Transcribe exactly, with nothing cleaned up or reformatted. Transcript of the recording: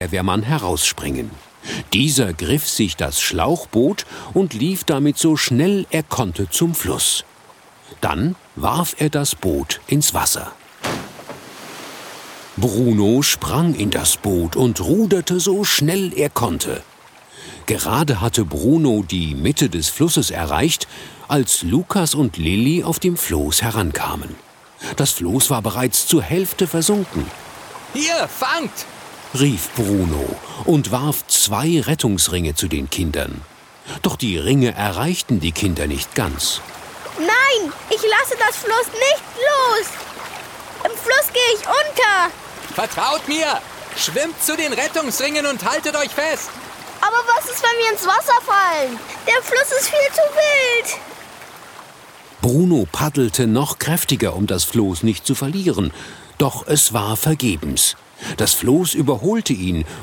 Feuerwehrmann herausspringen. Dieser griff sich das Schlauchboot und lief damit so schnell er konnte zum Fluss. Dann warf er das Boot ins Wasser. Bruno sprang in das Boot und ruderte so schnell er konnte. Gerade hatte Bruno die Mitte des Flusses erreicht, als Lukas und Lilli auf dem Floß herankamen. Das Floß war bereits zur Hälfte versunken. »Hier, fangt!« rief Bruno und warf zwei Rettungsringe zu den Kindern. Doch die Ringe erreichten die Kinder nicht ganz. »Nein, ich lasse das Floß nicht los! Im Fluss gehe ich unter!« »Vertraut mir! Schwimmt zu den Rettungsringen und haltet euch fest!« »Aber was ist, wenn wir ins Wasser fallen? Der Fluss ist viel zu wild!« Bruno paddelte noch kräftiger, um das Floß nicht zu verlieren. Doch es war vergebens. Das Floß überholte ihn